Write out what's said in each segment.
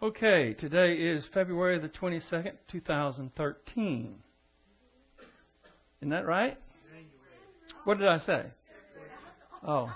Okay, today is February the 22nd, 2013. Isn't that right? What did I say? Oh.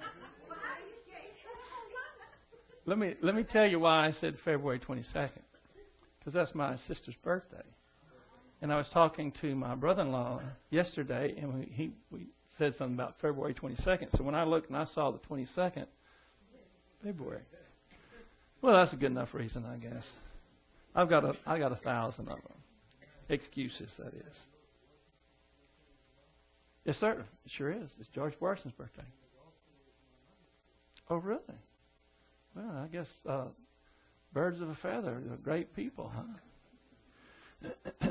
Let me tell you why I said February 22nd. Because that's my sister's birthday. And I was talking to my brother-in-law yesterday, and we said something about February 22nd. So when I looked and I saw the 22nd, February. Well, that's a good enough reason, I guess. I got 1,000 of them. Excuses, that is. Yes, sir. It sure is. It's George Washington's birthday. Oh, really? Well, I guess birds of a feather are great people, huh?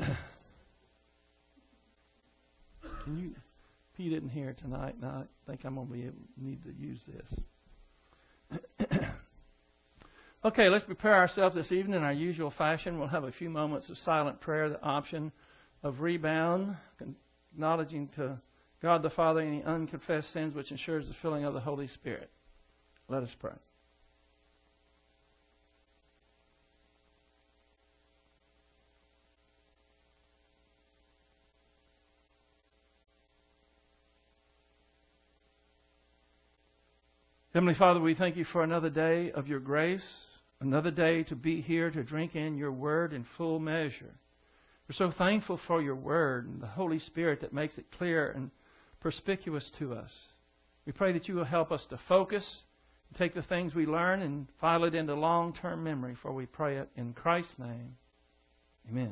Pete isn't here tonight, and I think I'm going to need to use this. Okay, let's prepare ourselves this evening in our usual fashion. We'll have a few moments of silent prayer, the option of rebound, acknowledging to God the Father any unconfessed sins, which ensures the filling of the Holy Spirit. Let us pray. Heavenly Father, we thank you for another day of your grace, another day to be here to drink in your word in full measure. We're so thankful for your word and the Holy Spirit that makes it clear and perspicuous to us. We pray that you will help us to focus, take the things we learn and file it into long-term memory, for we pray it in Christ's name. Amen.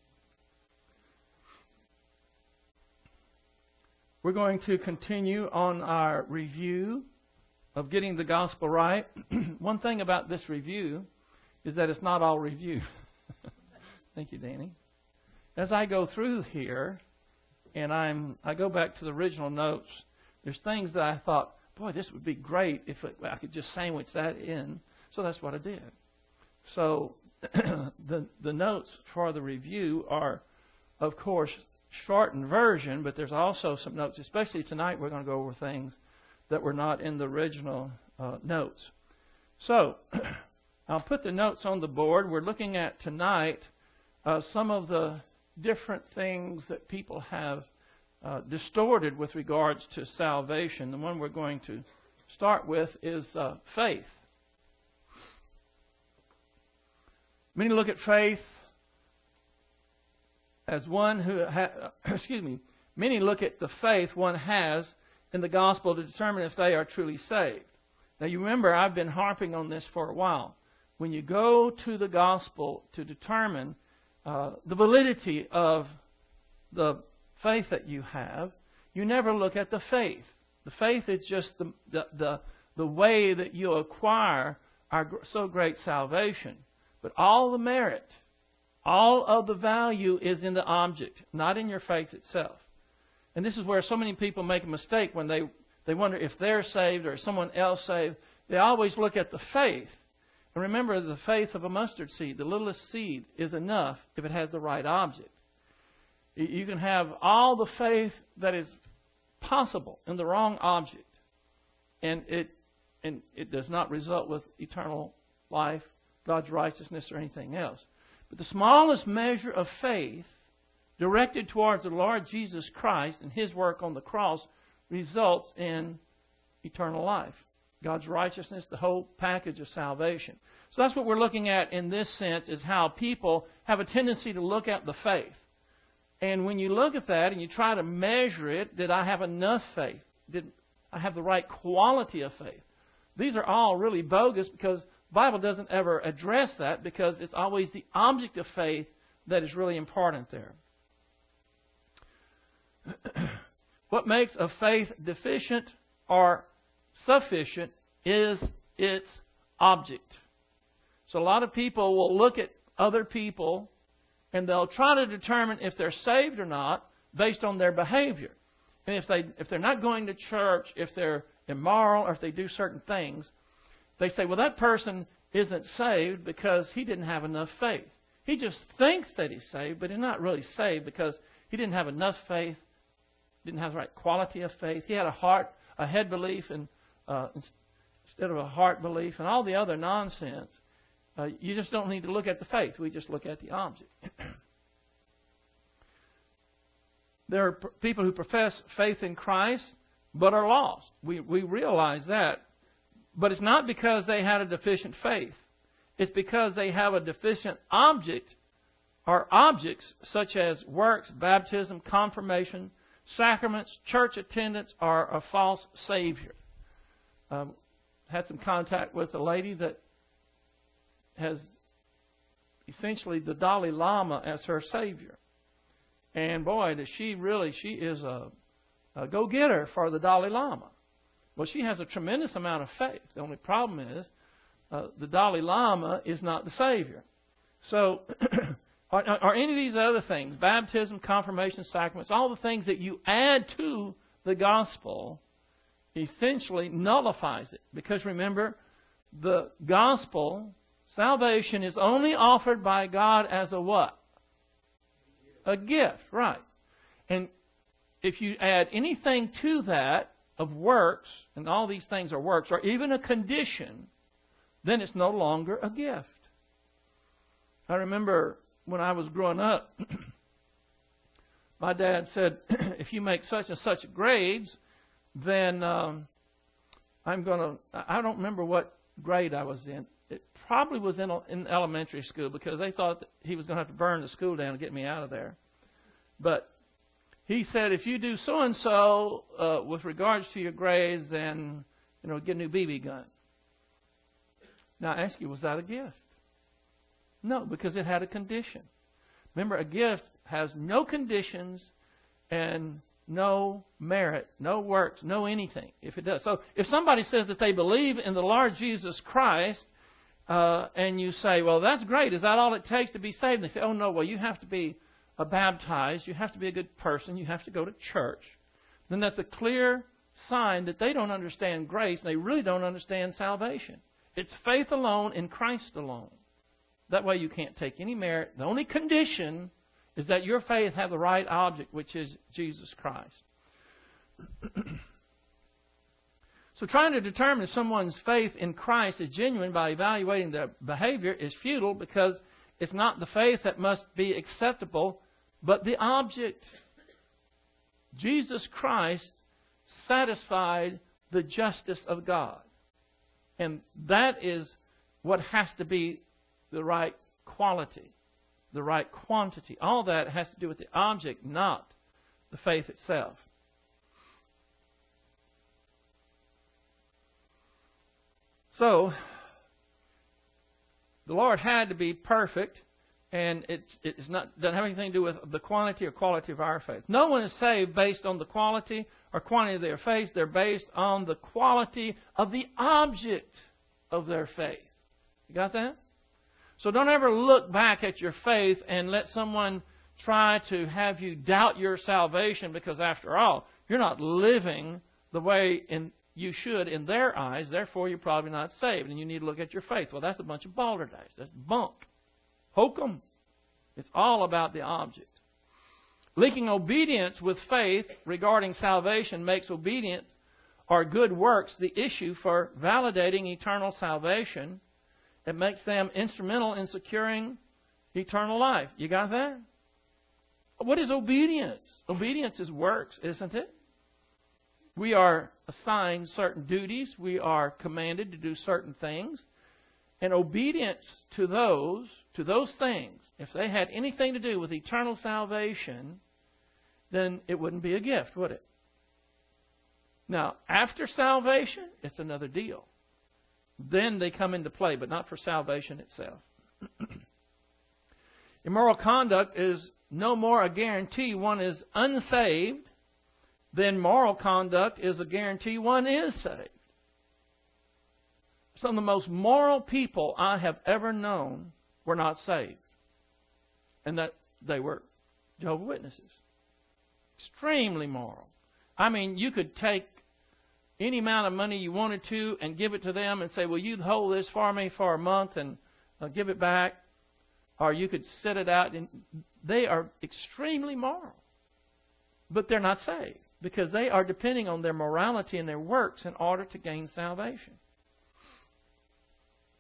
We're going to continue on our review of getting the gospel right. One thing about this review is that it's not all review. Thank you, Danny. As I go through here, and I go back to the original notes, there's things that I thought, boy, this would be great if I could just sandwich that in. So that's what I did. So the notes for the review are, of course, shortened version, but there's also some notes, especially tonight we're going to go over things that were not in the original notes. So I'll put the notes on the board. We're looking at tonight some of the different things that people have distorted with regards to salvation. The one we're going to start with is faith. Many look at faith as one who many look at the faith one has in the gospel to determine if they are truly saved. Now you remember, I've been harping on this for a while. When you go to the gospel to determine the validity of the faith that you have, you never look at the faith. The faith is just the way that you acquire our so great salvation. But all the merit, all of the value is in the object, not in your faith itself. And this is where so many people make a mistake when they wonder if they're saved or someone else saved. They always look at the faith. And remember, the faith of a mustard seed, the littlest seed, is enough if it has the right object. You can have all the faith that is possible in the wrong object, and it does not result with eternal life, God's righteousness, or anything else. But the smallest measure of faith directed towards the Lord Jesus Christ and His work on the cross results in eternal life. God's righteousness, the whole package of salvation. So that's what we're looking at in this sense, is how people have a tendency to look at the faith. And when you look at that and you try to measure it, did I have enough faith? Did I have the right quality of faith? These are all really bogus, because the Bible doesn't ever address that, because it's always the object of faith that is really important there. What makes a faith deficient or sufficient is its object. So a lot of people will look at other people and they'll try to determine if they're saved or not based on their behavior. And if they're not going to church, if they're immoral, or if they do certain things, they say, well, that person isn't saved because he didn't have enough faith. He just thinks that he's saved, but he's not really saved because he didn't have enough faith, didn't have the right quality of faith. He had a head belief and instead of a heart belief, and all the other nonsense. You just don't need to look at the faith. We just look at the object. There are people who profess faith in Christ but are lost. We realize that. But it's not because they had a deficient faith. It's because they have a deficient object or objects such as works, baptism, confirmation, sacraments, church attendance, or a false Savior. Had some contact with a lady that has essentially the Dalai Lama as her Savior. And boy, does she is a go-getter for the Dalai Lama. Well, she has a tremendous amount of faith. The only problem is the Dalai Lama is not the Savior. So, are any of these other things, baptism, confirmation, sacraments, all the things that you add to the gospel, essentially nullifies it. Because remember, the gospel, salvation is only offered by God as a what? A gift, right. And if you add anything to that of works, and all these things are works, or even a condition, then it's no longer a gift. I remember when I was growing up, my dad said, if you make such and such grades, then I don't remember what grade I was in. It probably was in elementary school because they thought that he was going to have to burn the school down to get me out of there. But he said, if you do so-and-so with regards to your grades, then, get a new BB gun. Now, I ask you, was that a gift? No, because it had a condition. Remember, a gift has no conditions and no merit, no works, no anything, if it does. So if somebody says that they believe in the Lord Jesus Christ, and you say, well, that's great. Is that all it takes to be saved? And they say, oh, no, well, you have to be baptized. You have to be a good person. You have to go to church. Then that's a clear sign that they don't understand grace and they really don't understand salvation. It's faith alone in Christ alone. That way you can't take any merit. The only condition is that your faith have the right object, which is Jesus Christ. So trying to determine if someone's faith in Christ is genuine by evaluating their behavior is futile because it's not the faith that must be acceptable, but the object. Jesus Christ satisfied the justice of God. And that is what has to be the right quality, the right quantity. All that has to do with the object, not the faith itself. So, the Lord had to be perfect, and it's not doesn't have anything to do with the quantity or quality of our faith. No one is saved based on the quality or quantity of their faith. They're based on the quality of the object of their faith. You got that? So don't ever look back at your faith and let someone try to have you doubt your salvation because, after all, you're not living the way you should in their eyes. Therefore, you're probably not saved, and you need to look at your faith. Well, that's a bunch of balderdash. That's bunk. Hokum. It's all about the object. Linking obedience with faith regarding salvation makes obedience or good works the issue for validating eternal salvation. It makes them instrumental in securing eternal life. You got that? What is obedience? Obedience is works, isn't it? We are assigned certain duties. We are commanded to do certain things. And obedience to those things, if they had anything to do with eternal salvation, then it wouldn't be a gift, would it? Now, after salvation, it's another deal. Then they come into play, but not for salvation itself. Immoral conduct is no more a guarantee one is unsaved than moral conduct is a guarantee one is saved. Some of the most moral people I have ever known were not saved. And that they were Jehovah's Witnesses. Extremely moral. I mean, you could take any amount of money you wanted to and give it to them and say, well, you hold this for me for a month and give it back. Or you could set it out. And they are extremely moral. But they're not saved because they are depending on their morality and their works in order to gain salvation.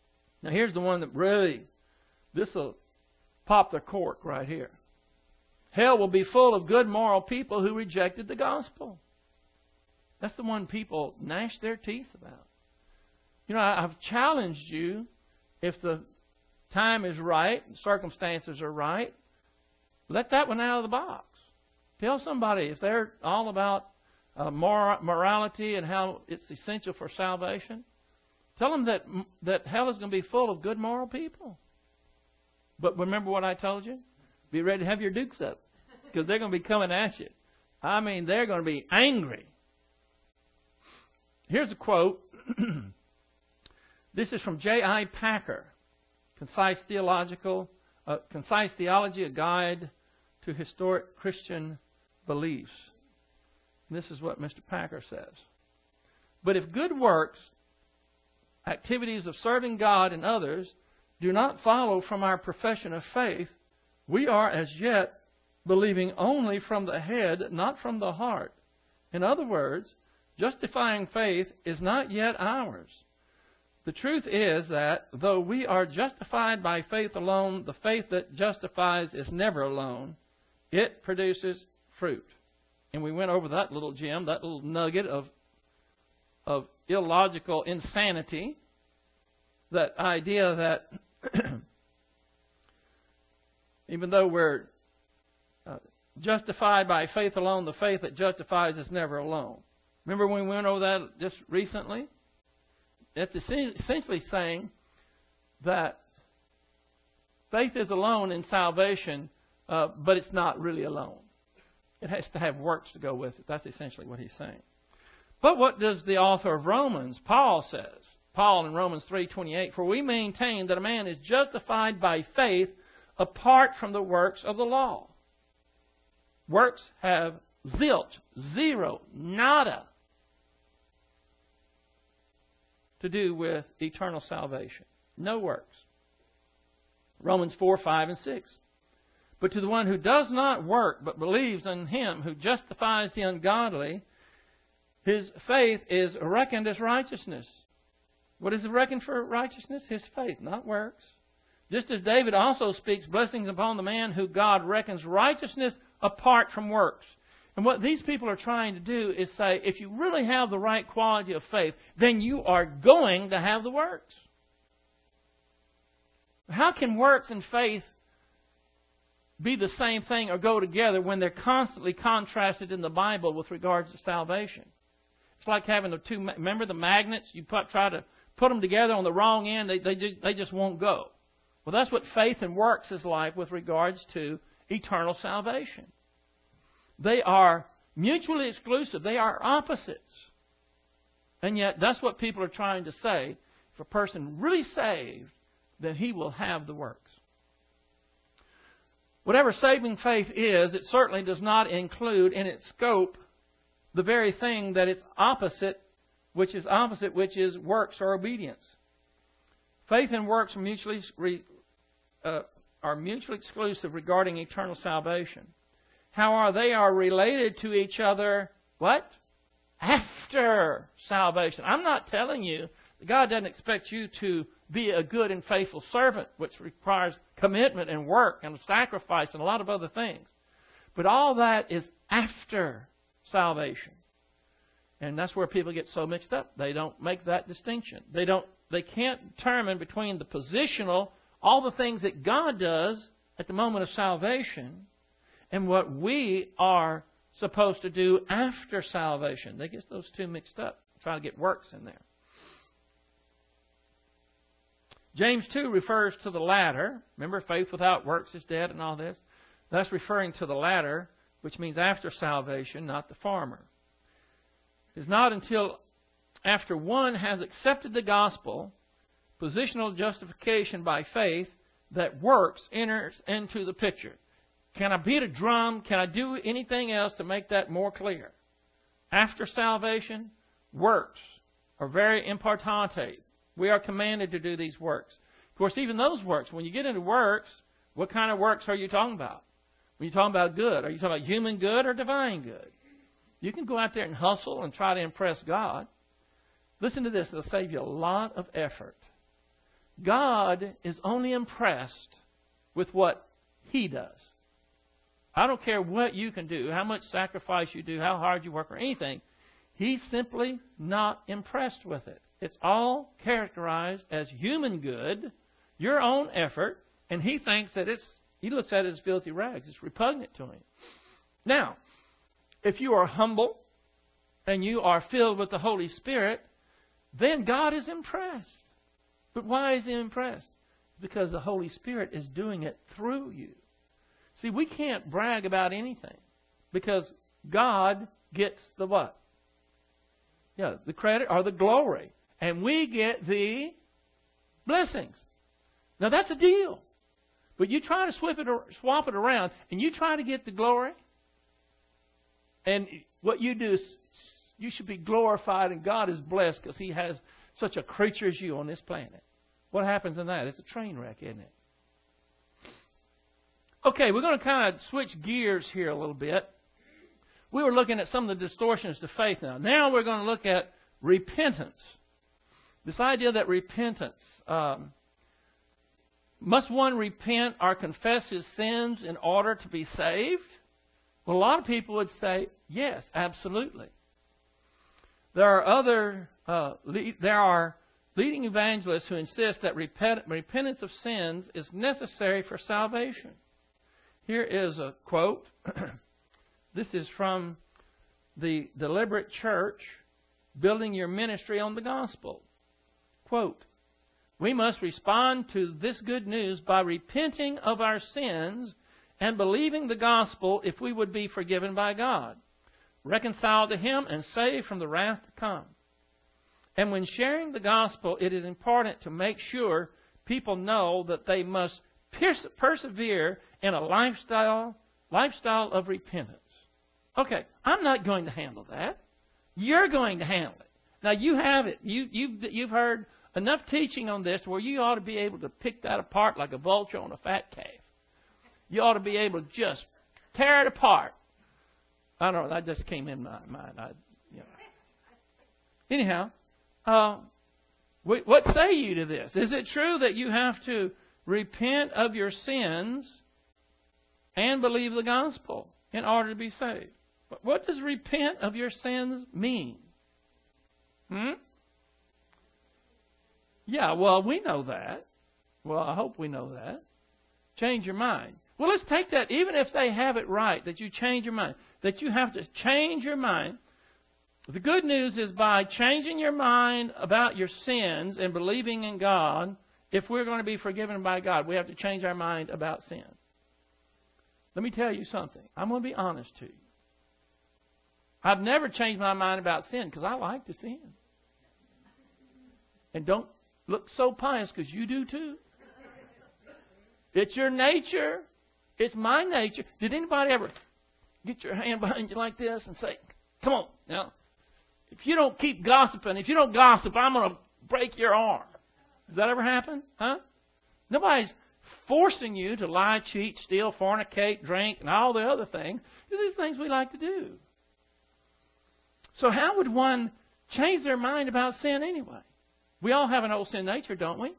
Now here's the one that really, this will pop the cork right here. Hell will be full of good moral people who rejected the gospel. That's the one people gnash their teeth about. You know, I've challenged you, if the time is right, circumstances are right, let that one out of the box. Tell somebody, if they're all about morality and how it's essential for salvation, tell them that hell is going to be full of good moral people. But remember what I told you? Be ready to have your dukes up, because they're going to be coming at you. I mean, they're going to be angry. Here's a quote. This is from J.I. Packer, Concise Theology, A Guide to Historic Christian Beliefs. And this is what Mr. Packer says. But if good works, activities of serving God and others, do not follow from our profession of faith, we are as yet believing only from the head, not from the heart. In other words, justifying faith is not yet ours. The truth is that, though we are justified by faith alone, the faith that justifies is never alone. It produces fruit. And we went over that little gem, that little nugget of illogical insanity. That idea that even though we're justified by faith alone, the faith that justifies is never alone. Remember when we went over that just recently? It's essentially saying that faith is alone in salvation, but it's not really alone. It has to have works to go with it. That's essentially what he's saying. But what does the author of Romans, Paul, says? Paul in Romans 3:28, for we maintain that a man is justified by faith apart from the works of the law. Works have zilch, zero, nada to do with eternal salvation. No works. Romans 4:5 and 6. But to the one who does not work, but believes in Him who justifies the ungodly, his faith is reckoned as righteousness. What is reckoned for righteousness? His faith, not works. Just as David also speaks blessings upon the man who God reckons righteousness apart from works. And what these people are trying to do is say, if you really have the right quality of faith, then you are going to have the works. How can works and faith be the same thing or go together when they're constantly contrasted in the Bible with regards to salvation? It's like having the two, remember the magnets? You try to put them together on the wrong end, they just won't go. Well, that's what faith and works is like with regards to eternal salvation. They are mutually exclusive. They are opposites. And yet, that's what people are trying to say. If a person really saved, then he will have the works. Whatever saving faith is, it certainly does not include in its scope the very thing that it's opposite, which is works or obedience. Faith and works are mutually exclusive regarding eternal salvation. How they are related to each other, what? After salvation. I'm not telling you that God doesn't expect you to be a good and faithful servant, which requires commitment and work and sacrifice and a lot of other things. But all that is after salvation. And that's where people get so mixed up. They don't make that distinction. They can't determine between the positional, all the things that God does at the moment of salvation, and what we are supposed to do after salvation. They get those two mixed up. Try to get works in there. James 2 refers to the latter. Remember, faith without works is dead and all this. That's referring to the latter, which means after salvation, not the former. It's not until after one has accepted the gospel, positional justification by faith, that works enters into the picture. Can I beat a drum? Can I do anything else to make that more clear? After salvation, works are very importante. We are commanded to do these works. Of course, even those works, when you get into works, what kind of works are you talking about? When you're talking about good, are you talking about human good or divine good? You can go out there and hustle and try to impress God. Listen to this. It'll save you a lot of effort. God is only impressed with what He does. I don't care what you can do, how much sacrifice you do, how hard you work, or anything. He's simply not impressed with it. It's all characterized as human good, your own effort, and He thinks that He looks at it as filthy rags. It's repugnant to Him. Now, if you are humble and you are filled with the Holy Spirit, then God is impressed. But why is He impressed? Because the Holy Spirit is doing it through you. See, we can't brag about anything because God gets the what? Yeah, the credit or the glory. And we get the blessings. Now, that's a deal. But you try to swap it around, and you try to get the glory, and what you do is you should be glorified, and God is blessed because He has such a creature as you on this planet. What happens in that? It's a train wreck, isn't it? Okay, we're going to kind of switch gears here a little bit. We were looking at some of the distortions to faith now. Now we're going to look at repentance. This idea that repentance, must one repent or confess his sins in order to be saved? Well, a lot of people would say, yes, absolutely. There are leading evangelists who insist that repentance of sins is necessary for salvation. Here is a quote. This is from the Deliberate Church, Building Your Ministry on the Gospel. Quote, "We must respond to this good news by repenting of our sins and believing the gospel if we would be forgiven by God, reconciled to Him, and saved from the wrath to come. And when sharing the gospel, it is important to make sure people know that they must persevere in a lifestyle of repentance." Okay, I'm not going to handle that. You're going to handle it. Now, you have it. You've heard enough teaching on this where you ought to be able to pick that apart like a vulture on a fat calf. You ought to be able to just tear it apart. I don't know. That just came in my mind. Anyhow, what say you to this? Is it true that you have to repent of your sins and believe the gospel in order to be saved? What does repent of your sins mean? Yeah, well, we know that. Well, I hope we know that. Change your mind. Well, let's take that, even if they have it right, that you change your mind, that you have to change your mind. The good news is by changing your mind about your sins and believing in God, if we're going to be forgiven by God, we have to change our mind about sin. Let me tell you something. I'm going to be honest to you. I've never changed my mind about sin because I like to sin. And don't look so pious because you do too. It's your nature. It's my nature. Did anybody ever get your hand behind you like this and say, "Come on, now, if you don't keep gossiping, if you don't gossip, I'm going to break your arm"? Does that ever happen? Huh? Nobody's forcing you to lie, cheat, steal, fornicate, drink, and all the other things. These are things we like to do. So how would one change their mind about sin anyway? We all have an old sin nature, don't we?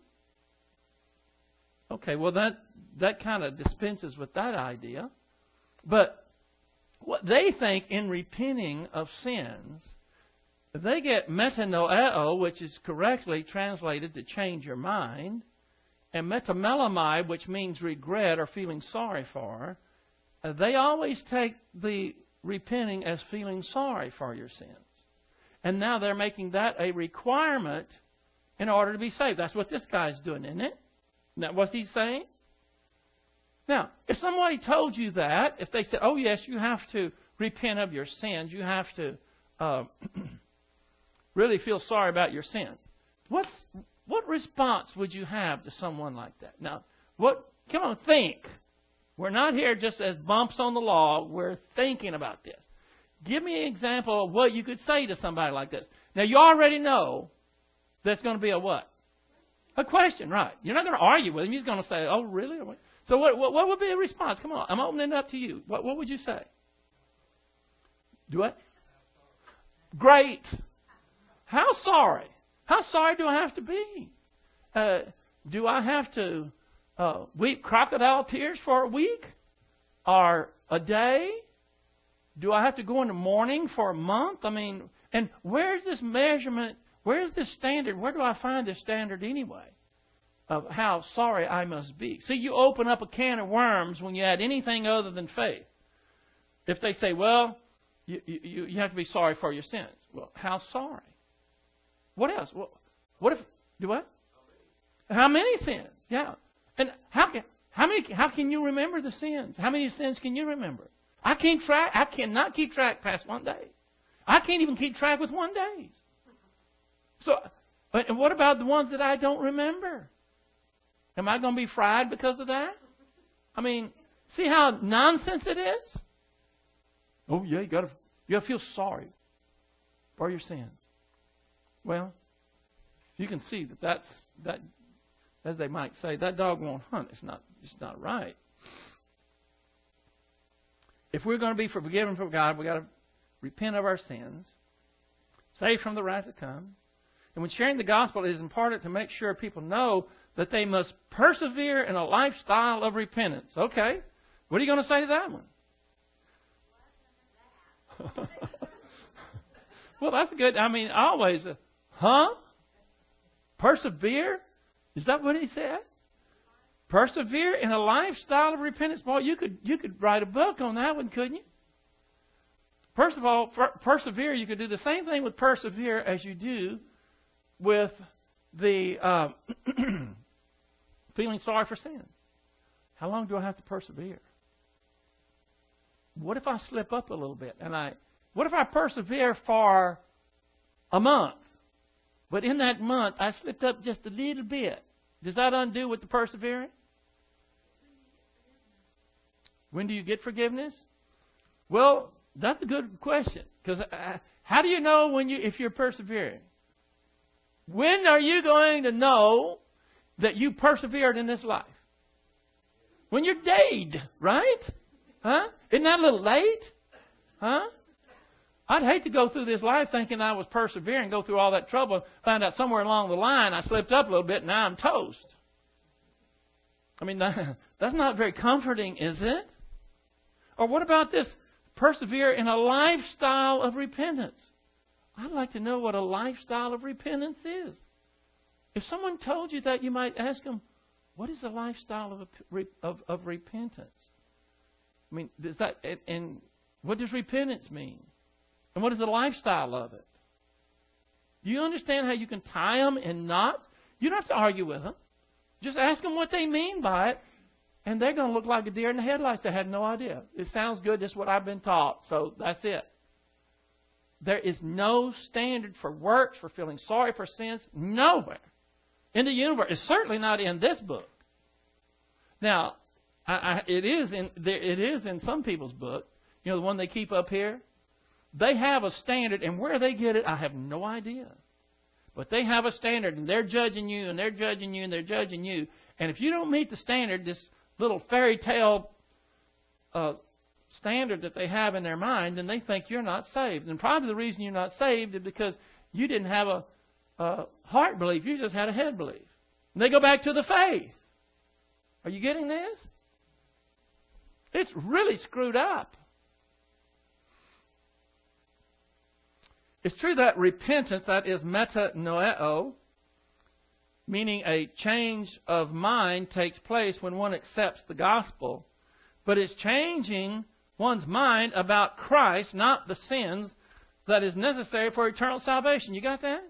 Okay, well, that kind of dispenses with that idea. But what they think in repenting of sins, they get metanoeo, which is correctly translated to change your mind, and metamelamai, which means regret or feeling sorry for. They always take the repenting as feeling sorry for your sins. And now they're making that a requirement in order to be saved. That's what this guy's doing, isn't it? Isn't that what he's saying? Now, if somebody told you that, if they said, "Oh, yes, you have to repent of your sins, you have to really feel sorry about your sins," what response would you have to someone like that? Now, come on, think. We're not here just as bumps on the log. We're thinking about this. Give me an example of what you could say to somebody like this. Now, you already know that's going to be a what? A question, right. You're not going to argue with him. You're going to say, "Oh, really?" So what would be a response? Come on, I'm opening it up to you. What would you say? Do what? Great. How sorry? How sorry do I have to be? do I have to weep crocodile tears for a week or a day? Do I have to go into mourning for a month? I mean, and where's this measurement? Where's this standard? Where do I find this standard anyway of how sorry I must be? See, you open up a can of worms when you add anything other than faith. If they say, well, you have to be sorry for your sins. Well, how sorry? What else? Well, what if, do what? How many sins? Yeah. And how can you remember the sins? How many sins can you remember? I cannot keep track past one day. I can't even keep track with 1 day. So, and what about the ones that I don't remember? Am I going to be fried because of that? I mean, see how nonsense it is? Oh yeah, you got to feel sorry for your sins. Well, you can see that as they might say, that dog won't hunt. It's not right. If we're going to be forgiven from God, we've got to repent of our sins, saved from the wrath to come. And when sharing the gospel, it is important to make sure people know that they must persevere in a lifestyle of repentance. Okay, what are you going to say to that one? Well, that's good. I mean, always, persevere? Is that what he said? Persevere in a lifestyle of repentance. Boy, you could write a book on that one, couldn't you? First of all, persevere. You could do the same thing with persevere as you do with the feeling sorry for sin. How long do I have to persevere? What if I slip up a little bit? What if I persevere for a month? But in that month, I slipped up just a little bit. Does that undo with the persevering? When do you get forgiveness? Well, that's a good question. Because how do you know if you're persevering? When are you going to know that you persevered in this life? When you're dead, right? Huh? Isn't that a little late? Huh? I'd hate to go through this life thinking I was persevering, go through all that trouble, find out somewhere along the line I slipped up a little bit and now I'm toast. I mean, that's not very comforting, is it? Or what about this? Persevere in a lifestyle of repentance. I'd like to know what a lifestyle of repentance is. If someone told you that, you might ask them, what is a lifestyle of repentance? I mean, and what does repentance mean? And what is the lifestyle of it? Do you understand how you can tie them in knots? You don't have to argue with them. Just ask them what they mean by it, and they're going to look like a deer in the headlights. They had no idea. It sounds good. That's what I've been taught, so that's it. There is no standard for works, for feeling sorry for sins, nowhere in the universe. It's certainly not in this book. Now, it is in some people's book. You know, the one they keep up here. They have a standard, and where they get it, I have no idea. But they have a standard, and they're judging you, and they're judging you, and they're judging you. And if you don't meet the standard, this little fairy tale standard that they have in their mind, then they think you're not saved. And probably the reason you're not saved is because you didn't have a heart belief. You just had a head belief. And they go back to the faith. Are you getting this? It's really screwed up. It's true that repentance, that is metanoeo, meaning a change of mind, takes place when one accepts the gospel. But it's changing one's mind about Christ, not the sins, that is necessary for eternal salvation. You got that?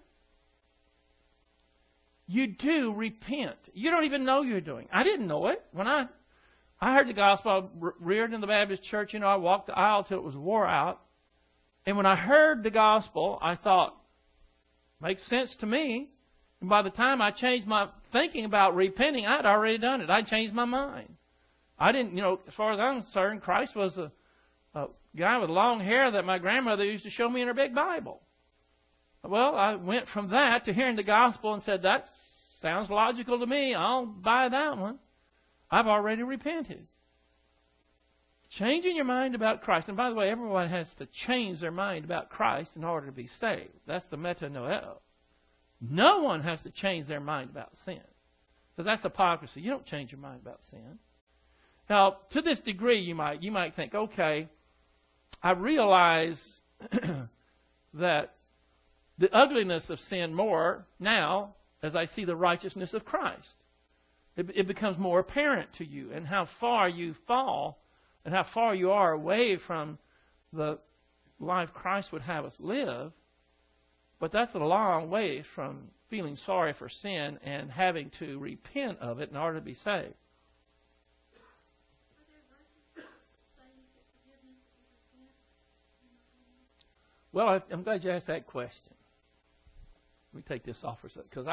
You do repent. You don't even know you're doing. I didn't know it. When I heard the gospel, I reared in the Baptist church. You know, I walked the aisle till it was wore out. And when I heard the gospel, I thought, makes sense to me. And by the time I changed my thinking about repenting, I'd already done it. I'd changed my mind. I didn't, as far as I'm concerned, Christ was a guy with long hair that my grandmother used to show me in her big Bible. Well, I went from that to hearing the gospel and said, that sounds logical to me. I'll buy that one. I've already repented. Changing your mind about Christ. And by the way, everyone has to change their mind about Christ in order to be saved. That's the metanoeo. No one has to change their mind about sin. So that's hypocrisy. You don't change your mind about sin. Now, to this degree, you might think, okay, I realize that the ugliness of sin more now as I see the righteousness of Christ. It becomes more apparent to you, and how far you fall and how far you are away from the life Christ would have us live. But that's a long way from feeling sorry for sin and having to repent of it in order to be saved. Well, I'm glad you asked that question. Let me take this off for a second, because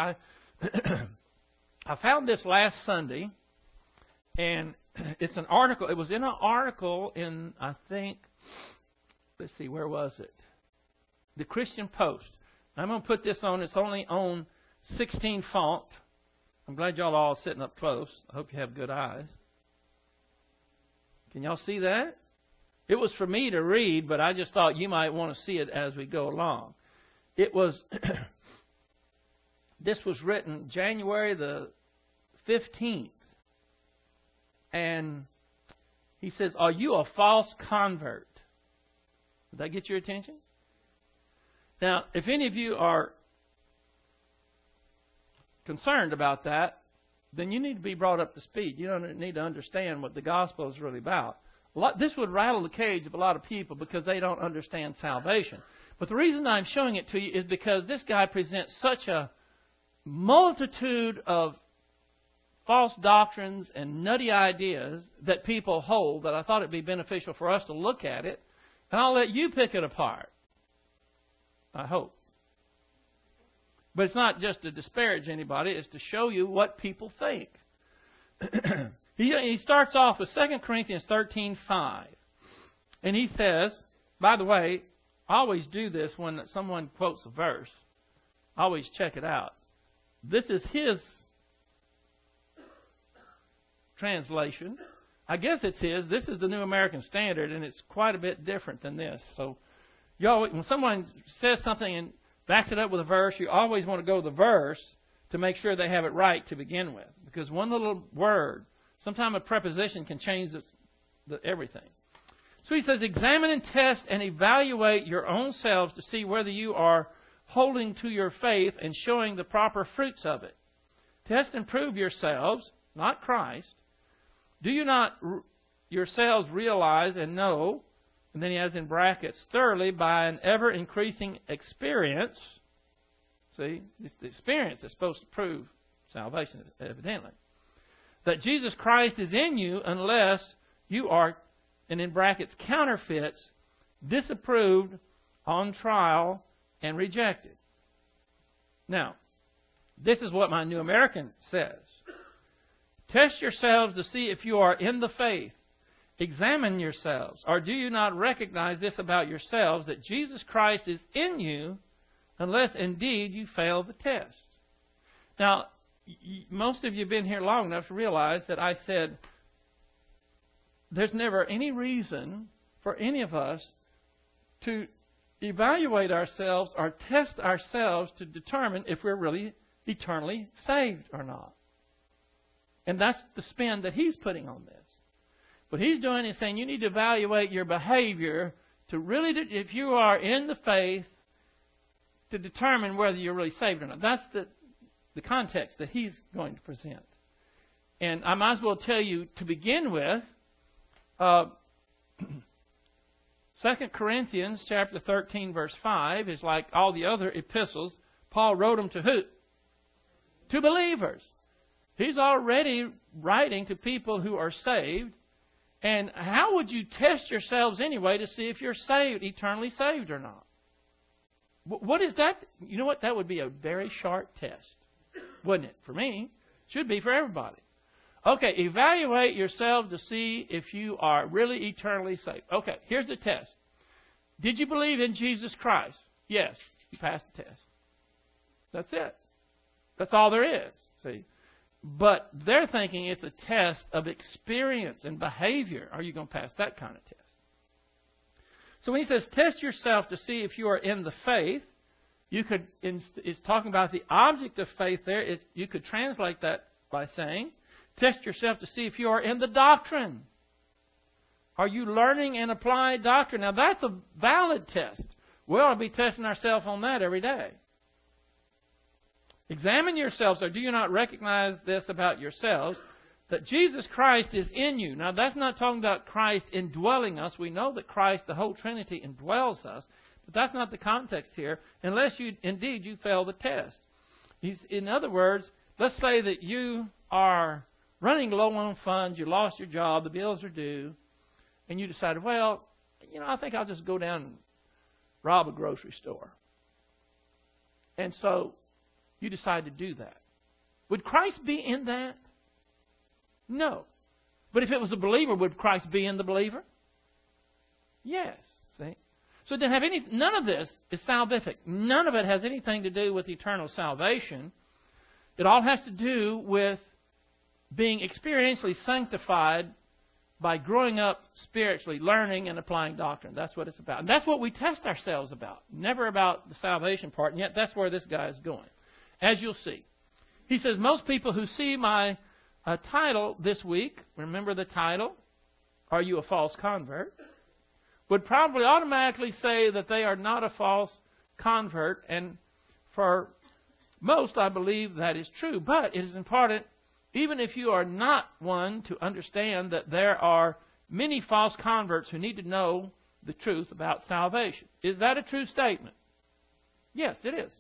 I found this last Sunday, and it's an article. It was in an article in, I think, let's see, where was it? The Christian Post. I'm going to put this on. It's only on 16 font. I'm glad y'all are all sitting up close. I hope you have good eyes. Can y'all see that? It was for me to read, but I just thought you might want to see it as we go along. It was, this was written January the 15th. And he says, "Are you a false convert?" Did that get your attention? Now, if any of you are concerned about that, then you need to be brought up to speed. You don't need to understand what the gospel is really about. This would rattle the cage of a lot of people because they don't understand salvation. But the reason I'm showing it to you is because this guy presents such a multitude of false doctrines and nutty ideas that people hold that I thought it'd be beneficial for us to look at it, and I'll let you pick it apart. I hope. But it's not just to disparage anybody, it's to show you what people think. He starts off with 2 Corinthians 13:5. And he says, by the way, I always do this when someone quotes a verse. I always check it out. This is his translation. I guess it's his. This is the New American Standard, and it's quite a bit different than this. So, y'all, when someone says something and backs it up with a verse, you always want to go to the verse to make sure they have it right to begin with. Because one little word, sometimes a preposition can change everything. So he says, "Examine and test and evaluate your own selves to see whether you are holding to your faith and showing the proper fruits of it. Test and prove yourselves, not Christ. Do you not yourselves realize and know," and then he has in brackets, "thoroughly by an ever-increasing experience." See, it's the experience that's supposed to prove salvation, evidently. "That Jesus Christ is in you unless you are," and in brackets, "counterfeits, disapproved, on trial, and rejected." Now, this is what my New American says. "Test yourselves to see if you are in the faith. Examine yourselves. Or do you not recognize this about yourselves, that Jesus Christ is in you, unless indeed you fail the test?" Now, most of you have been here long enough to realize that I said there's never any reason for any of us to evaluate ourselves or test ourselves to determine if we're really eternally saved or not. And that's the spin that he's putting on this. What he's doing is saying you need to evaluate your behavior to really, if you are in the faith, to determine whether you're really saved or not. That's the context that he's going to present. And I might as well tell you to begin with, 2 Corinthians chapter 13, verse 5 is like all the other epistles. Paul wrote them to who? To believers. He's already writing to people who are saved. And how would you test yourselves anyway to see if you're saved, eternally saved or not? What is that? You know what? That would be a very sharp test, wouldn't it? For me. Should be for everybody. Okay, evaluate yourself to see if you are really eternally saved. Okay, here's the test. Did you believe in Jesus Christ? Yes, you passed the test. That's it. That's all there is. See? But they're thinking it's a test of experience and behavior. Are you going to pass that kind of test? So when he says test yourself to see if you are in the faith, you could, it's talking about the object of faith there. You could translate that by saying, test yourself to see if you are in the doctrine. Are you learning and applying doctrine? Now, that's a valid test. We ought to be testing ourselves on that every day. Examine yourselves, or do you not recognize this about yourselves, that Jesus Christ is in you? Now, that's not talking about Christ indwelling us. We know that Christ, the whole Trinity, indwells us. But that's not the context here, unless you fail the test. In other words, let's say that you are running low on funds, you lost your job, the bills are due, and you decided, well, I think I'll just go down and rob a grocery store. And so you decide to do that. Would Christ be in that? No. But if it was a believer, would Christ be in the believer? Yes. See? So it didn't have none of this is salvific. None of it has anything to do with eternal salvation. It all has to do with being experientially sanctified by growing up spiritually, learning and applying doctrine. That's what it's about. And that's what we test ourselves about. Never about the salvation part. And yet that's where this guy is going. As you'll see. He says, most people who see my title this week, remember the title, Are You a False Convert?, would probably automatically say that they are not a false convert. And for most, I believe that is true. But it is important, even if you are not one, to understand that there are many false converts who need to know the truth about salvation. Is that a true statement? Yes, it is.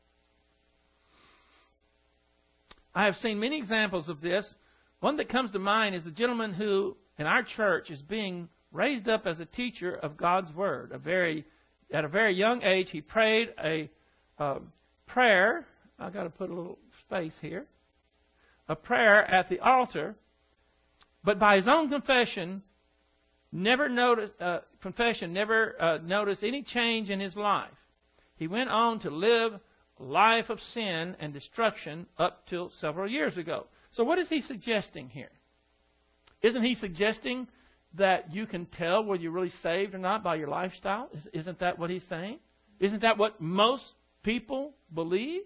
I have seen many examples of this. One that comes to mind is a gentleman who, in our church, is being raised up as a teacher of God's Word. At a very young age, he prayed a prayer. I've got to put a little space here. A prayer at the altar, but by his own confession, never noticed any change in his life. He went on to live a life of sin and destruction up till several years ago. So what is he suggesting here? Isn't he suggesting that you can tell whether you're really saved or not by your lifestyle? Isn't that what he's saying? Isn't that what most people believe?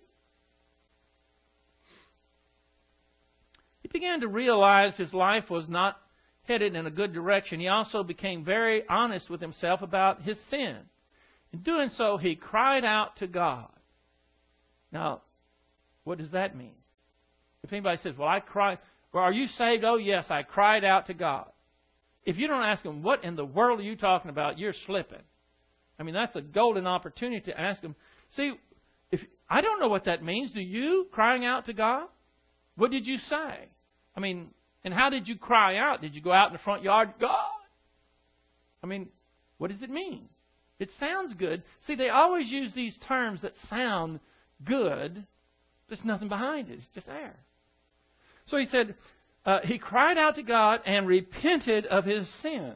He began to realize his life was not headed in a good direction. He also became very honest with himself about his sin. In doing so, he cried out to God. Now, what does that mean? If anybody says, well, are you saved? Oh, yes, I cried out to God. If you don't ask them, what in the world are you talking about? You're slipping. I mean, that's a golden opportunity to ask them. See, I don't know what that means. Do you, crying out to God? What did you say? I mean, and how did you cry out? Did you go out in the front yard, God? I mean, what does it mean? It sounds good. See, they always use these terms that sound good. There's nothing behind it. It's just air. So he said, he cried out to God and repented of his sin.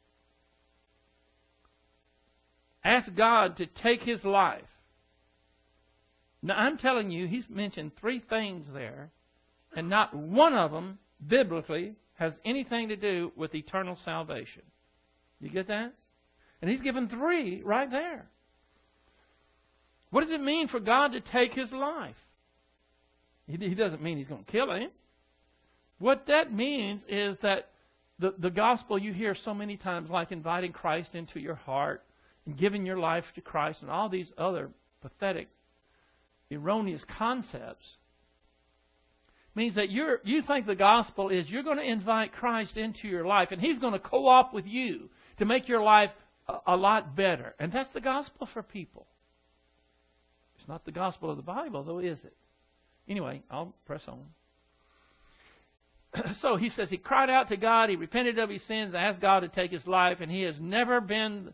Asked God to take his life. Now, I'm telling you, he's mentioned 3 things there, and not one of them, biblically, has anything to do with eternal salvation. You get that? And he's given 3 right there. What does it mean for God to take his life? He doesn't mean he's going to kill him. What that means is that the gospel you hear so many times, like inviting Christ into your heart and giving your life to Christ and all these other pathetic, erroneous concepts, means that you think the gospel is you're going to invite Christ into your life and he's going to co-op with you to make your life a lot better. And that's the gospel for people. It's not the gospel of the Bible, though, is it? Anyway, I'll press on. So he says he cried out to God, he repented of his sins, asked God to take his life, and he has never been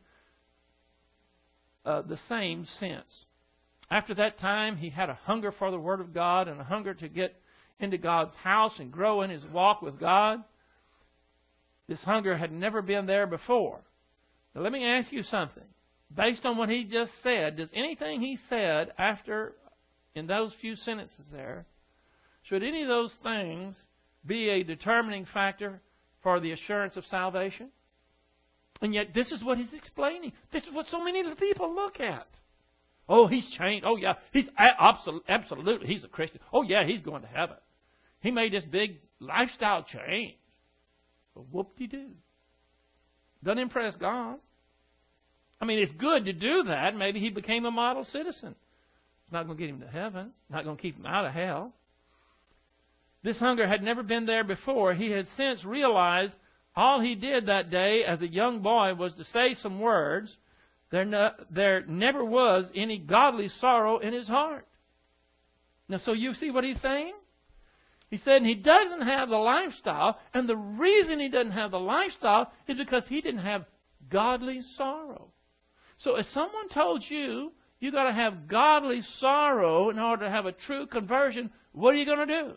the same since. After that time, he had a hunger for the Word of God and a hunger to get into God's house and grow in his walk with God. This hunger had never been there before. Now let me ask you something. Based on what he just said, does anything he said after, in those few sentences there, should any of those things be a determining factor for the assurance of salvation? And yet this is what he's explaining. This is what so many of the people look at. Oh, he's changed. Oh, yeah, he's absolutely, he's a Christian. Oh, yeah, he's going to heaven. He made this big lifestyle change. But whoop-de-doo. Doesn't impress God. I mean, it's good to do that. Maybe he became a model citizen. It's not going to get him to heaven. Not going to keep him out of hell. This hunger had never been there before. He had since realized all he did that day as a young boy was to say some words. There never was any godly sorrow in his heart. Now, so you see what he's saying? He said he doesn't have the lifestyle, and the reason he doesn't have the lifestyle is because he didn't have godly sorrow. So if someone told you you got to have godly sorrow in order to have a true conversion, what are you going to do?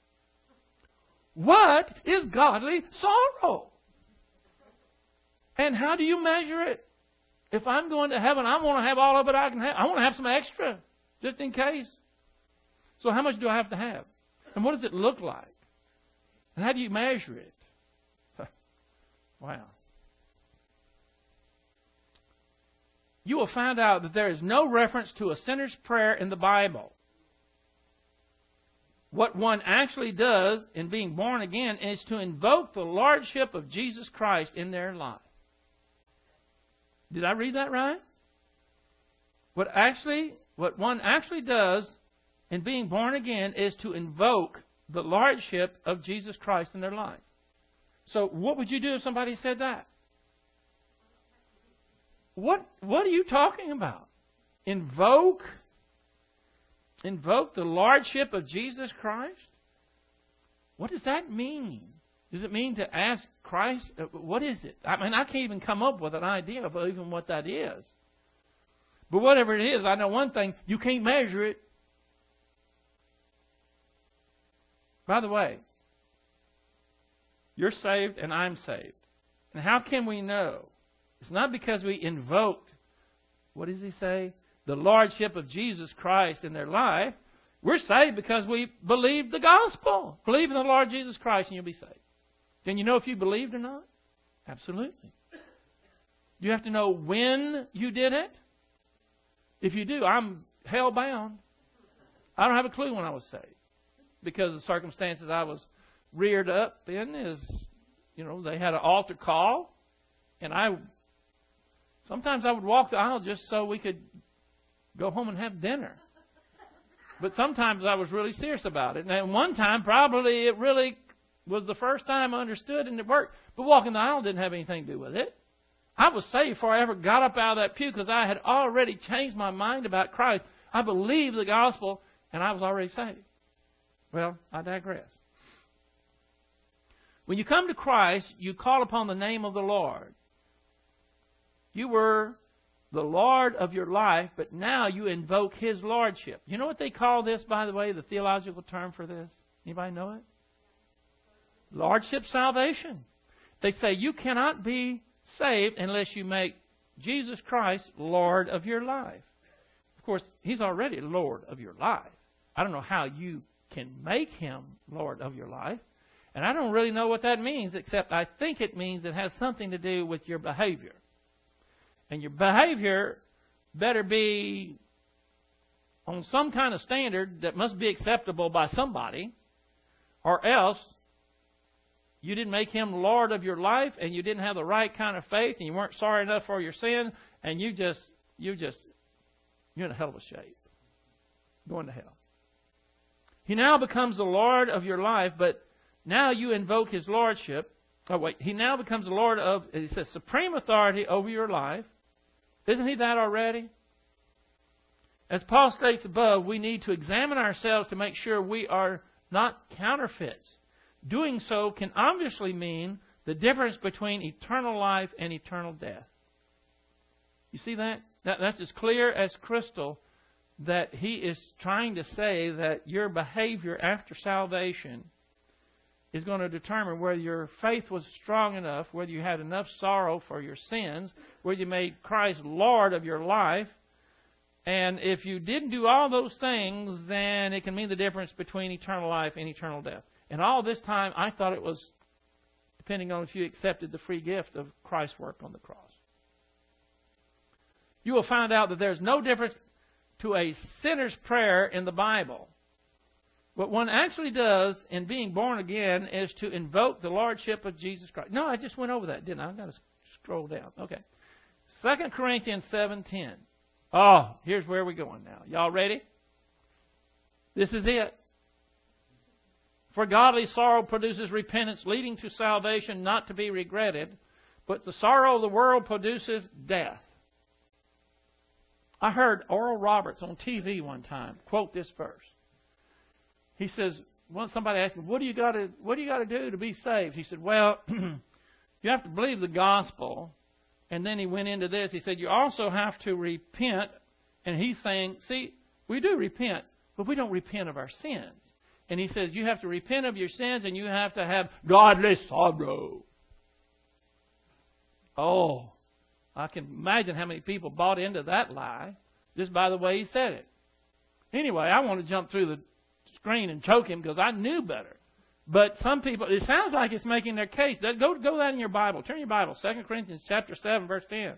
What is godly sorrow? And how do you measure it? If I'm going to heaven, I want to have all of it I can have. I want to have some extra, just in case. So how much do I have to have? And what does it look like? And how do you measure it? Wow. You will find out that there is no reference to a sinner's prayer in the Bible. What one actually does in being born again is to invoke the lordship of Jesus Christ in their life. Did I read that right? What one actually does in being born again is to invoke the lordship of Jesus Christ in their life. So what would you do if somebody said that? What are you talking about? Invoke the lordship of Jesus Christ? What does that mean? Does it mean to ask Christ? What is it? I mean, I can't even come up with an idea of even what that is. But whatever it is, I know one thing, you can't measure it. By the way, you're saved and I'm saved. And how can we know? It's not because we invoked, what does he say? The lordship of Jesus Christ in their life. We're saved because we believe the gospel. Believe in the Lord Jesus Christ and you'll be saved. Can you know if you believed or not? Absolutely. You have to know when you did it. If you do, I'm hell-bound. I don't have a clue when I was saved. Because the circumstances I was reared up in is, they had an altar call. And sometimes I would walk the aisle just so we could go home and have dinner. But sometimes I was really serious about it. And one time, probably it really was the first time I understood and it worked. But walking the aisle didn't have anything to do with it. I was saved before I ever got up out of that pew because I had already changed my mind about Christ. I believed the gospel and I was already saved. Well, I digress. When you come to Christ, you call upon the name of the Lord. You were the Lord of your life, but now you invoke His lordship. You know what they call this, by the way, the theological term for this? Anybody know it? Lordship salvation. They say you cannot be saved unless you make Jesus Christ Lord of your life. Of course, He's already Lord of your life. I don't know how you can make Him Lord of your life. And I don't really know what that means, except I think it means it has something to do with your behavior. And your behavior better be on some kind of standard that must be acceptable by somebody, or else you didn't make Him Lord of your life, and you didn't have the right kind of faith, and you weren't sorry enough for your sin, and you're in a hell of a shape. Going to hell. He now becomes the Lord of your life, but now you invoke His lordship. He now becomes the Lord of, it says, supreme authority over your life. Isn't He that already? As Paul states above, we need to examine ourselves to make sure we are not counterfeits. Doing so can obviously mean the difference between eternal life and eternal death. You see that? That's as clear as crystal that he is trying to say that your behavior after salvation is going to determine whether your faith was strong enough, whether you had enough sorrow for your sins, whether you made Christ Lord of your life. And if you didn't do all those things, then it can mean the difference between eternal life and eternal death. And all this time, I thought it was depending on if you accepted the free gift of Christ's work on the cross. You will find out that there's no difference to a sinner's prayer in the Bible. what one actually does in being born again is to invoke the Lordship of Jesus Christ. No, I just went over that, didn't I? I've got to scroll down. Okay. 2 Corinthians 7:10. Oh, here's where we're going now. Y'all ready? This is it. For godly sorrow produces repentance, leading to salvation, not to be regretted. But the sorrow of the world produces death. I heard Oral Roberts on TV one time quote this verse. He says, somebody asked him, what do you got to do to be saved? He said, well, you have to believe the gospel. And then he went into this. He said, you also have to repent. And he's saying, see, we do repent, but we don't repent of our sins. And he says, you have to repent of your sins and you have to have godly sorrow. Oh, I can imagine how many people bought into that lie just by the way he said it. Anyway, I want to jump through the screen and choke him because I knew better. But some people, it sounds like it's making their case. Go that in your Bible. Turn your Bible. 2 Corinthians chapter 7, verse 10.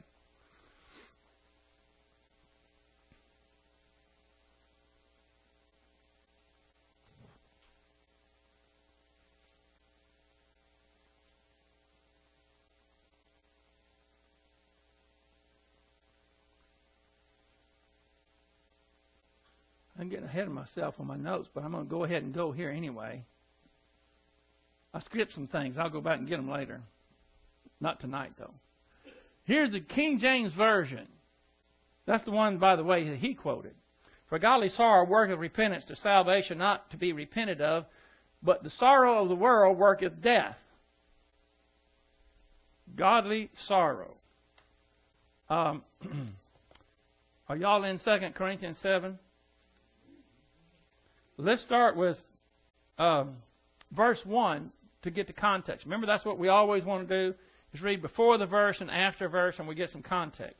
I'm getting ahead of myself on my notes, but I'm going to go ahead and go here anyway. I skipped some things. I'll go back and get them later. Not tonight, though. Here's the King James Version. That's the one, by the way, that he quoted. For godly sorrow worketh repentance to salvation, not to be repented of, but the sorrow of the world worketh death. Godly sorrow. Are y'all in 2 Corinthians 7? Let's start with verse 1 to get the context. Remember, that's what we always want to do, is read before the verse and after verse, and we get some context.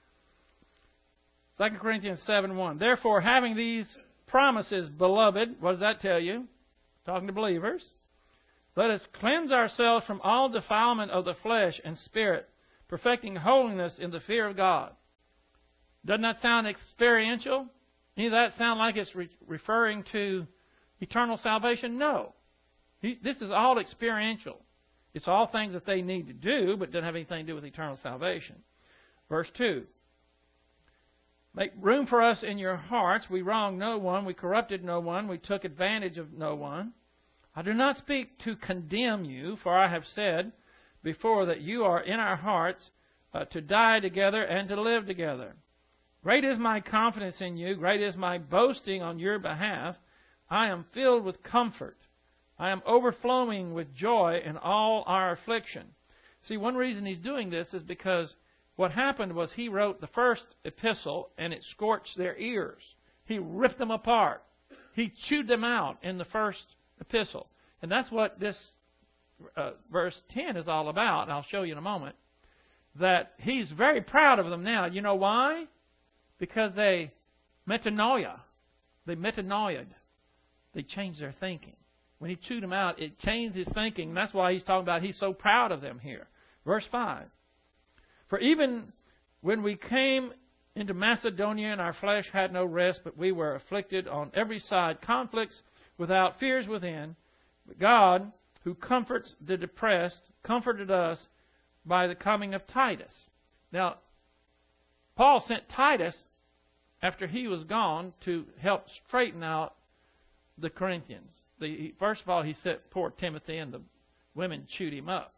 2 Corinthians 7:1. Therefore, having these promises, beloved, what does that tell you? Talking to believers. Let us cleanse ourselves from all defilement of the flesh and spirit, perfecting holiness in the fear of God. Doesn't that sound experiential? Any of that sound like it's referring to eternal salvation? No. This is all experiential. It's all things that they need to do, but doesn't have anything to do with eternal salvation. Verse 2. Make room for us in your hearts. We wronged no one. We corrupted no one. We took advantage of no one. I do not speak to condemn you, for I have said before that you are in our hearts to die together and to live together. Great is my confidence in you. Great is my boasting on your behalf. I am filled with comfort. I am overflowing with joy in all our affliction. See, one reason he's doing this is because what happened was he wrote the first epistle and it scorched their ears. He ripped them apart. He chewed them out in the first epistle. And that's what this verse 10 is all about. And I'll show you in a moment. That he's very proud of them now. You know why? Because they metanoia. They metanoiaed. They changed their thinking. When he chewed them out, it changed his thinking. And that's why he's talking about he's so proud of them here. Verse 5. For even when we came into Macedonia and our flesh had no rest, but we were afflicted on every side, conflicts without, fears within. But God, who comforts the depressed, comforted us by the coming of Titus. Now, Paul sent Titus after he was gone to help straighten out the Corinthians. First of all, he sent poor Timothy, and the women chewed him up.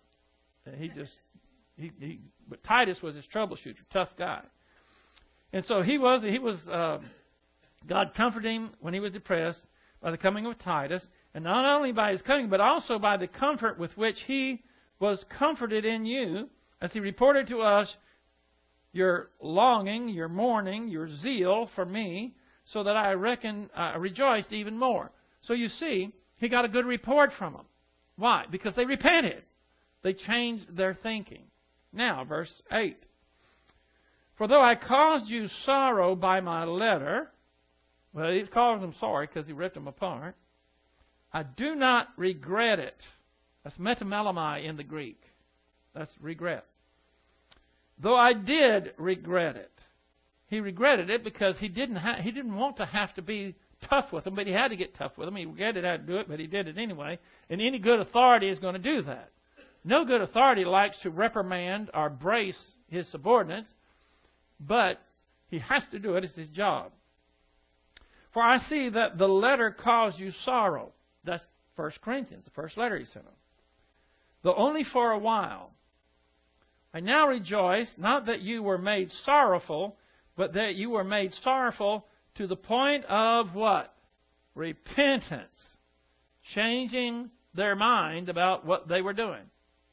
But Titus was his troubleshooter, tough guy. And so he was God comforted him when he was depressed by the coming of Titus, and not only by his coming, but also by the comfort with which he was comforted in you, as he reported to us your longing, your mourning, your zeal for me, so that I rejoiced even more. So you see, he got a good report from them. Why? Because they repented. They changed their thinking. Now, verse 8. For though I caused you sorrow by my letter, well, he caused them sorry because he ripped them apart, I do not regret it. That's metamelamai in the Greek. That's regret. Though I did regret it. He regretted it because he didn't want to have to be tough with them, but he had to get tough with them. He regretted how to do it, but he did it anyway. And any good authority is going to do that. No good authority likes to reprimand or brace his subordinates, but he has to do it. It's his job. For I see that the letter caused you sorrow. That's 1 Corinthians, the first letter he sent them. Though only for a while. I now rejoice, not that you were made sorrowful, but that you were made sorrowful to the point of what? Repentance. Changing their mind about what they were doing.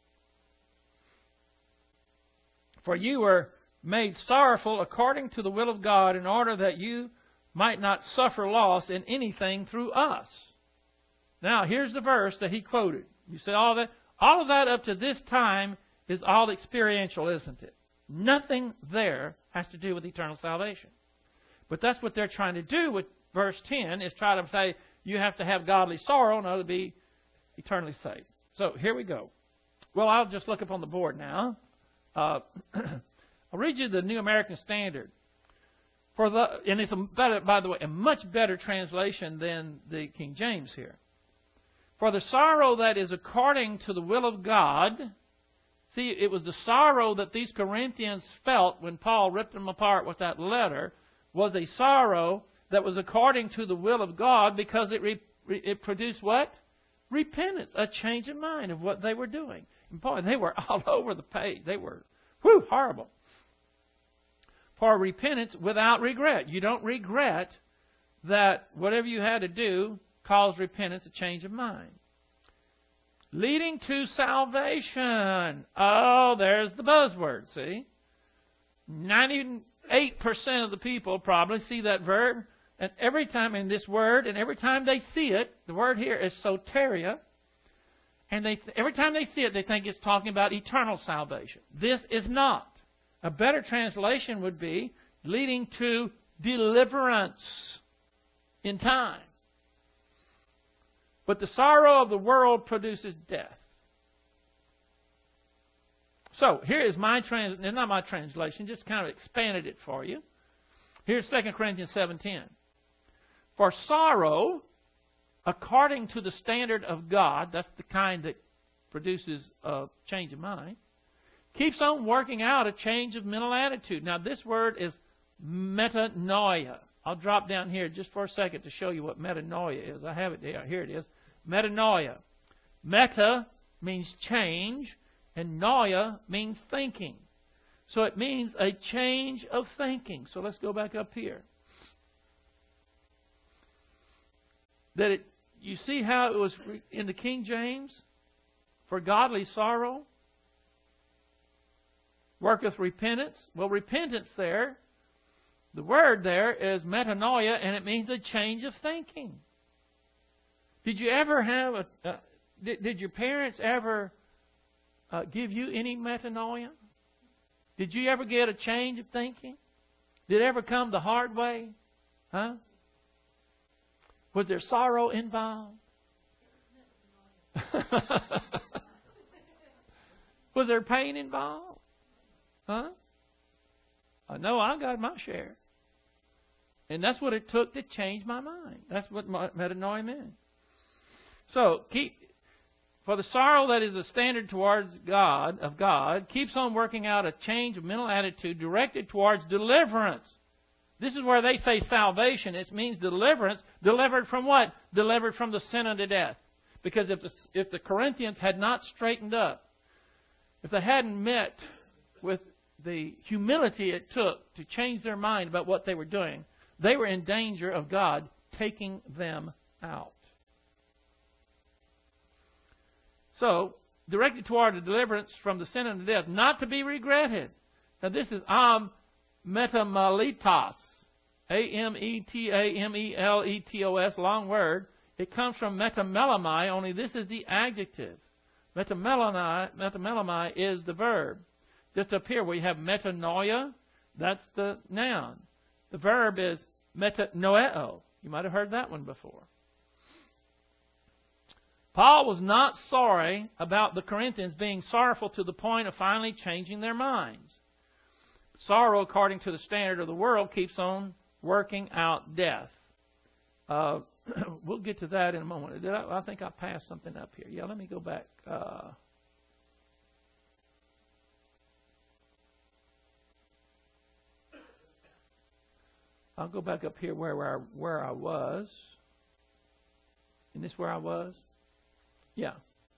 For you were made sorrowful according to the will of God, in order that you might not suffer loss in anything through us. Now, here's the verse that he quoted. You say all of that up to this time is all experiential, isn't it? Nothing there has to do with eternal salvation. But that's what they're trying to do with verse 10, is try to say you have to have godly sorrow in order to be eternally saved. So here we go. Well, I'll just look up on the board now. I'll read you the New American Standard. And it's, by the way, a much better translation than the King James here. For the sorrow that is according to the will of God. See, it was the sorrow that these Corinthians felt when Paul ripped them apart with that letter, was a sorrow that was according to the will of God, because it produced what? Repentance, a change of mind of what they were doing. And boy, they were all over the page. They were, horrible. For repentance without regret. You don't regret that whatever you had to do caused repentance, a change of mind. Leading to salvation. Oh, there's the buzzword, see? 98% of the people probably see that verb, and every time in this word, and every time they see it, the word here is soteria, and every time they see it, they think it's talking about eternal salvation. This is not. A better translation would be leading to deliverance in time. But the sorrow of the world produces death. So, here is not my translation, just kind of expanded it for you. Here's 2 Corinthians 7:10. For sorrow, according to the standard of God, that's the kind that produces a change of mind, keeps on working out a change of mental attitude. Now, this word is metanoia. I'll drop down here just for a second to show you what metanoia is. I have it there. Here it is. Metanoia. Meta means change, and noia means thinking. So it means a change of thinking. So let's go back up here. You see how it was in the King James? For godly sorrow worketh repentance. Well, repentance there, the word there is metanoia, and it means a change of thinking. Did you ever have did your parents ever give you any metanoia? Did you ever get a change of thinking? Did it ever come the hard way? Huh? Was there sorrow involved? Was there pain involved? Huh? I know I got my share. And that's what it took to change my mind. That's what metanoia meant. So, for the sorrow that is a standard towards God, keeps on working out a change of mental attitude directed towards deliverance. This is where they say salvation. It means deliverance. Delivered from what? Delivered from the sin unto death. Because if the Corinthians had not straightened up, if they hadn't met with the humility it took to change their mind about what they were doing, they were in danger of God taking them out. So, directed toward the deliverance from the sin and the death, not to be regretted. Now this is metameletos. A-M-E-T-A-M-E-L-E-T-O-S, long word. It comes from metamelemai, only this is the adjective. Metamelemai is the verb. Just up here we have metanoia, that's the noun. The verb is metanoeo. You might have heard that one before. Paul was not sorry about the Corinthians being sorrowful to the point of finally changing their minds. Sorrow, according to the standard of the world, keeps on working out death. We'll get to that in a moment. I think I passed something up here. Yeah, let me go back. I'll go back up here where I was. Isn't this where I was? Yeah.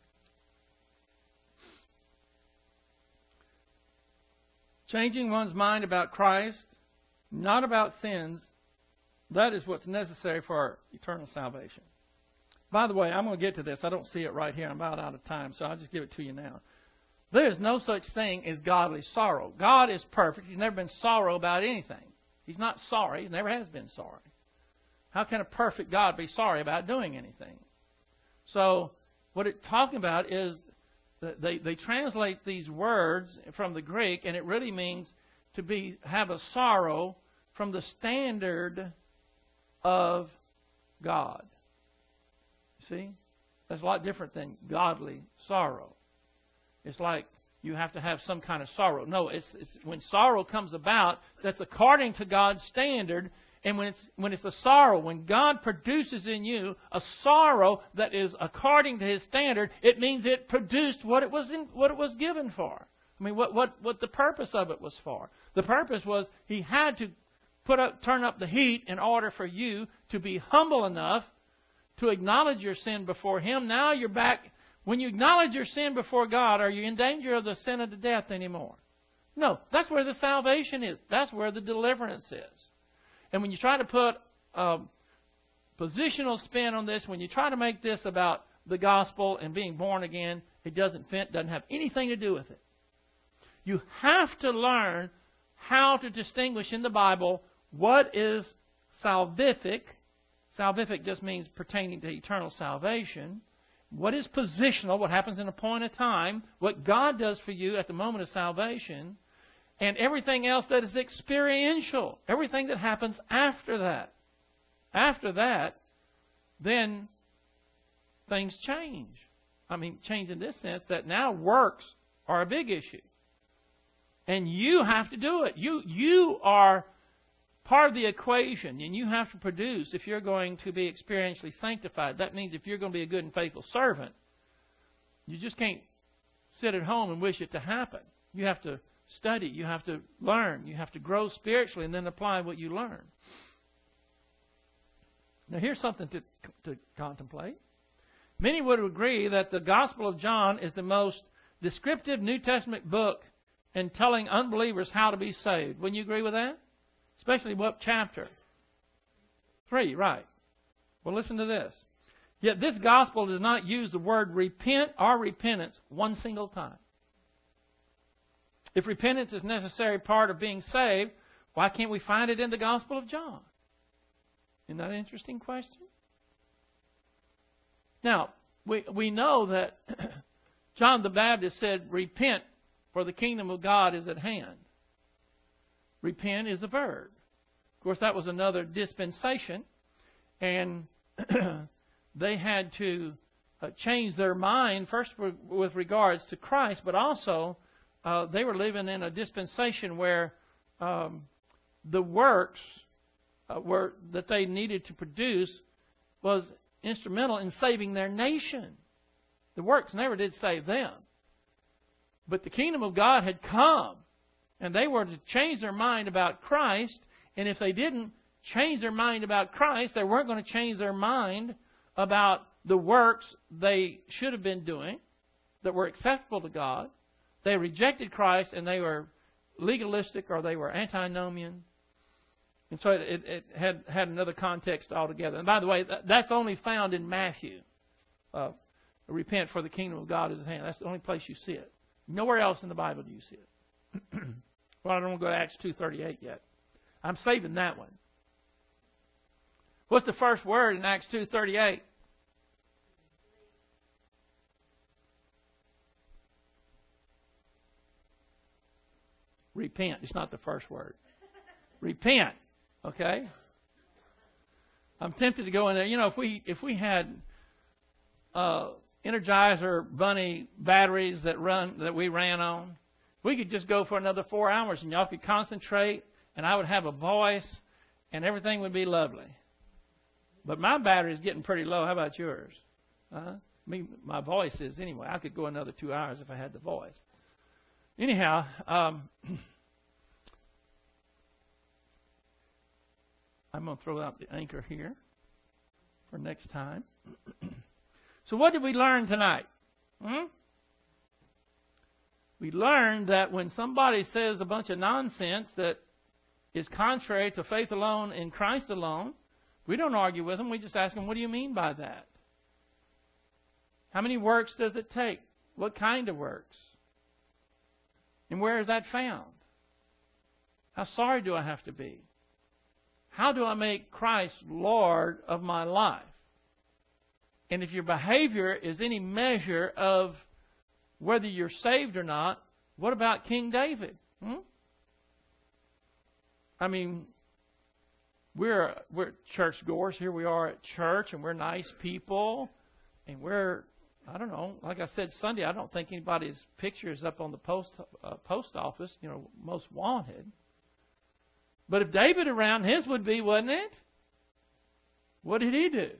Changing one's mind about Christ, not about sins, that is what's necessary for our eternal salvation. By the way, I'm going to get to this. I don't see it right here. I'm about out of time, so I'll just give it to you now. There is no such thing as godly sorrow. God is perfect. He's never been sorrow about anything. He's not sorry. He never has been sorry. How can a perfect God be sorry about doing anything? So what it's talking about is they translate these words from the Greek, and it really means to have a sorrow from the standard of God. See? That's a lot different than godly sorrow. It's like you have to have some kind of sorrow. No, it's when sorrow comes about, that's according to God's standard. And when it's a sorrow, when God produces in you a sorrow that is according to His standard, it means it produced what it was given for. I mean, what the purpose of it was for. The purpose was He had to turn up the heat in order for you to be humble enough to acknowledge your sin before Him. Now you're back. When you acknowledge your sin before God, are you in danger of the sin of the death anymore? No, that's where the salvation is. That's where the deliverance is. And when you try to put a positional spin on this, when you try to make this about the gospel and being born again, it doesn't have anything to do with it. You have to learn how to distinguish in the Bible what is salvific. Salvific just means pertaining to eternal salvation. What is positional, what happens in a point of time, what God does for you at the moment of salvation, and everything else that is experiential, everything that happens after that. After that, then things change. I mean, change in this sense that now works are a big issue. And you have to do it. You are part of the equation, and you have to produce if you're going to be experientially sanctified. That means if you're going to be a good and faithful servant, you just can't sit at home and wish it to happen. You have to study. You have to learn. You have to grow spiritually and then apply what you learn. Now, here's something to contemplate. Many would agree that the Gospel of John is the most descriptive New Testament book in telling unbelievers how to be saved. Wouldn't you agree with that? Especially what chapter? 3, right. Well, listen to this. Yet this gospel does not use the word repent or repentance one single time. If repentance is a necessary part of being saved, why can't we find it in the Gospel of John? Isn't that an interesting question? Now, we know that John the Baptist said, repent, for the kingdom of God is at hand. Repent is the verb. Of course, that was another dispensation, and they had to change their mind, first with regards to Christ, but also they were living in a dispensation where the works that they needed to produce was instrumental in saving their nation. The works never did save them. But the kingdom of God had come, and they were to change their mind about Christ. And if they didn't change their mind about Christ, they weren't going to change their mind about the works they should have been doing that were acceptable to God. They rejected Christ, and they were legalistic or they were antinomian. And so it had another context altogether. And by the way, that's only found in Matthew. Repent, for the kingdom of God is at hand. That's the only place you see it. Nowhere else in the Bible do you see it. Well, I don't want to go to Acts 2:38 yet. I'm saving that one. What's the first word in Acts 2:38? Repent. It's not the first word. Repent. Okay? I'm tempted to go in there. You know, if we had Energizer Bunny batteries that we ran on, we could just go for another 4 hours, and y'all could concentrate, and I would have a voice, and everything would be lovely. But my battery's getting pretty low. How about yours? My voice is anyway. I could go another 2 hours if I had the voice. Anyhow, I'm going to throw out the anchor here for next time. So what did we learn tonight? We learned that when somebody says a bunch of nonsense that is contrary to faith alone in Christ alone, we don't argue with them. We just ask them, what do you mean by that? How many works does it take? What kind of works? And where is that found? How sorry do I have to be? How do I make Christ Lord of my life? And if your behavior is any measure of whether you're saved or not, what about King David? I mean, we're churchgoers. Here we are at church, and we're nice people. And I don't know, like I said Sunday, I don't think anybody's picture is up on the post office, most wanted. But if David around, his would be, wouldn't it? What did he do?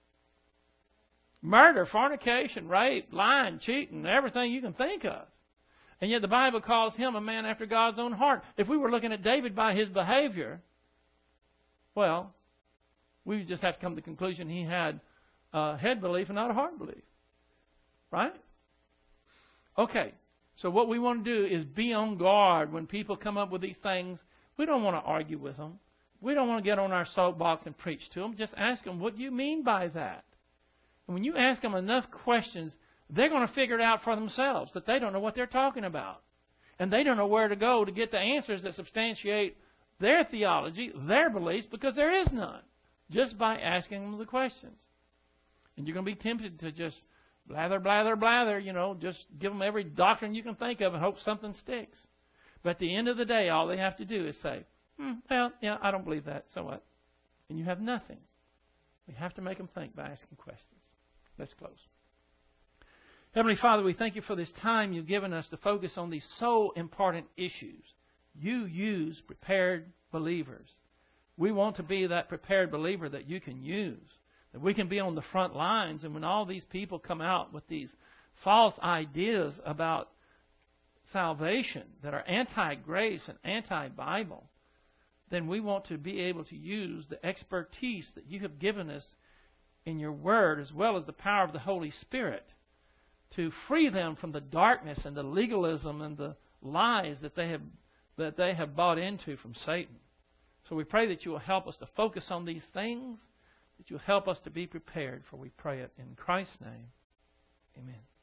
Murder, fornication, rape, lying, cheating, everything you can think of. And yet the Bible calls him a man after God's own heart. If we were looking at David by his behavior, well, we would just have to come to the conclusion he had a head belief and not a heart belief. Right? Okay. So what we want to do is be on guard when people come up with these things. We don't want to argue with them. We don't want to get on our soapbox and preach to them. Just ask them, what do you mean by that? And when you ask them enough questions, they're going to figure it out for themselves, that they don't know what they're talking about. And they don't know where to go to get the answers that substantiate their theology, their beliefs, because there is none, just by asking them the questions. And you're going to be tempted to just blather, blather, blather, just give them every doctrine you can think of and hope something sticks. But at the end of the day, all they have to do is say, well, yeah, I don't believe that, so what? And you have nothing. We have to make them think by asking questions. Let's close. Heavenly Father, we thank you for this time you've given us to focus on these so important issues. You use prepared believers. We want to be that prepared believer that you can use, that we can be on the front lines. And when all these people come out with these false ideas about salvation that are anti-grace and anti-Bible, then we want to be able to use the expertise that you have given us in your Word, as well as the power of the Holy Spirit, to free them from the darkness and the legalism and the lies that they have bought into from Satan. So we pray that you will help us to focus on these things, that you will help us to be prepared, for we pray it in Christ's name.